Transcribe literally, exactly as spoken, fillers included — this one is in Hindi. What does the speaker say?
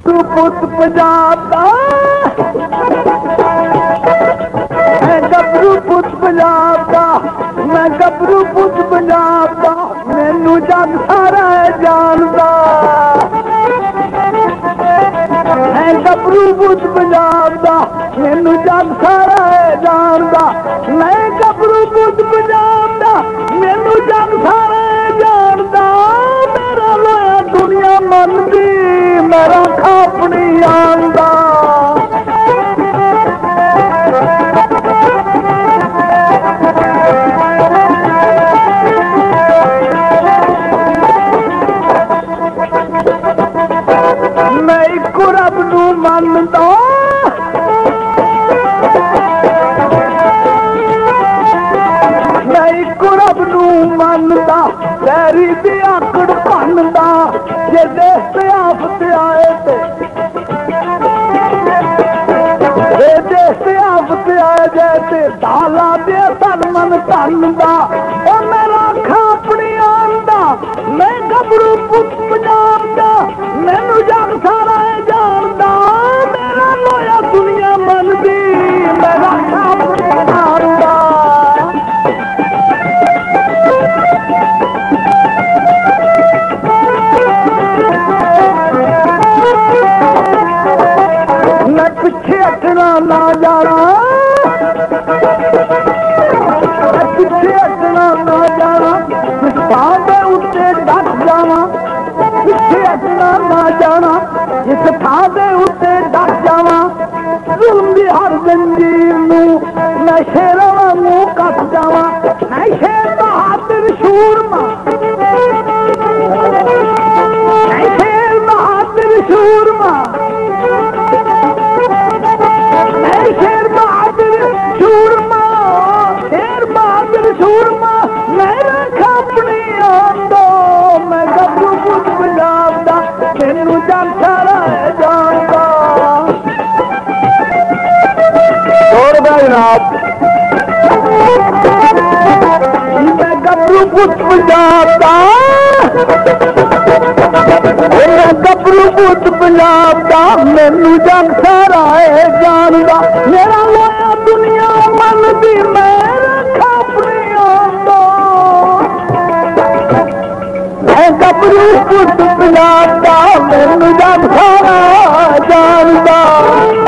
तू पुत पंजाब दा मैं गबरू पुत पंजाब दा मैं गबरू पुत पंजाब दा मैनू जग सारा जानदा मैं गबरू पुत पंजाब दा मैनू जग सारा जानदा मैं गबरू पुत पंजाब दा मैनू जग सारा जानदा मेरा लोया दुनिया मनदी मेरा खापनी आंदा मैं एक रब नू मनदा मैं एक रब नू मनदा तेरी दी आकड़ भनदा जे देश ते आफत आए ते देश ते आफत आए जैसे दाला दे तन मन धनदा ओ मेरा खापनी आंदा मैं गबरू पुत पंजाब दा मैनू जग सारा जानदा मेरा लोया दुनिया मनदी मेरा खापनी आंदा मैं पिछे हटना ना जाना मैं पिछे हटना ना जाना इस थां उत्ते डट जावा पिछे हटना ना जाना इस थां उत्ते डट जावा जुल्म दी हर जंजीर नू मैं शेरां वांगू कट जावा मैं शेर बहादुर शूरमा मैं शेर बहादुर शूरमा मैं शेर बहादुर शूरमा शेर बहादुर शूरमा मेरा खापनी आंदा मैं गबरू पुत पंजाब दा मैनू जग सारा जानदा और जनाब मैं गबरू पुत पंजाब दा मैं गबरू पुत पंजाब दा मैनू जग सारा जानदा मेरा लोया दुनिया मनदी मेरा खापनी आंदा मैं गबरू पुत पंजाब दा मैनू जग सारा जानदा